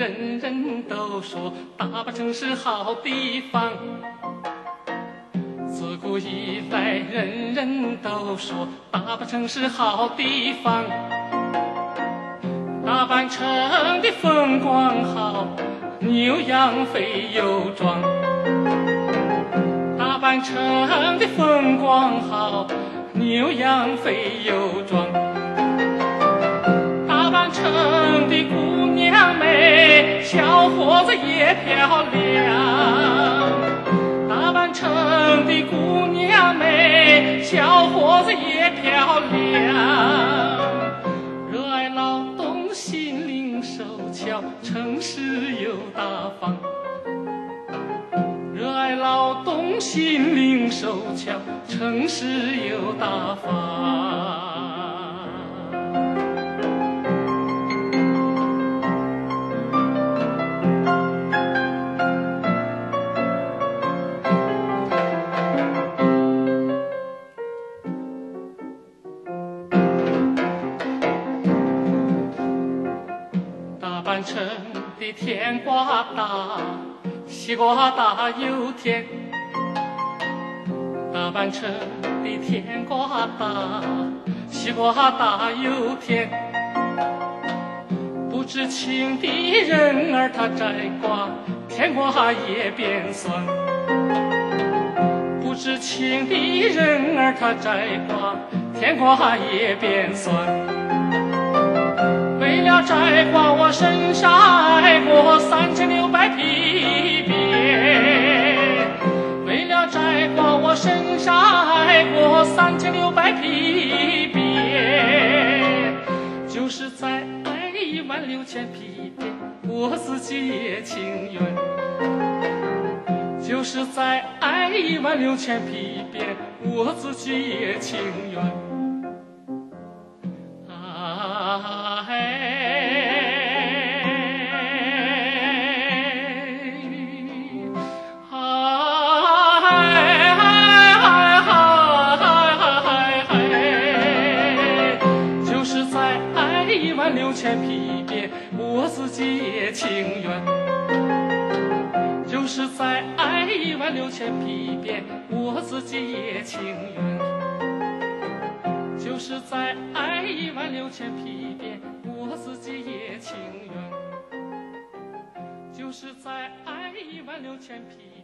人人都说大阪城是好地方。自古以来，人人都说大阪城是好地方。大阪城的风光好，牛羊肥又壮。大阪城的风光好，牛羊肥又壮。大阪城的姑娘美，小伙子也漂亮。大阪城的姑娘美，小伙子也漂亮。热爱劳动，心灵手巧，诚实又大方。热爱劳动，心灵手巧，诚实又大方。大阪城的甜瓜大，西瓜大又甜。大阪城的甜瓜大，西瓜大又甜。不知情的人儿他摘瓜，甜瓜也变酸。不知情的人儿他摘瓜，甜瓜也变酸。为了摘瓜，我身上挨过3600皮鞭。为了摘瓜，我身上挨过3600皮鞭。就是再挨16000皮鞭，我自己也情愿。就是再挨16000皮鞭，我自己也情愿。就是再挨16000皮鞭，我自己也情愿。就是再挨16000皮鞭，我自己也情愿。就是再挨16000皮鞭，我自己也情愿。就是再挨16000皮鞭。